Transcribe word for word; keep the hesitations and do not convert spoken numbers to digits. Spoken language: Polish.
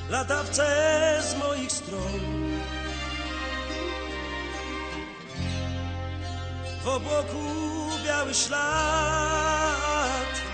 latawce z moich stron. W obłoku biały ślad,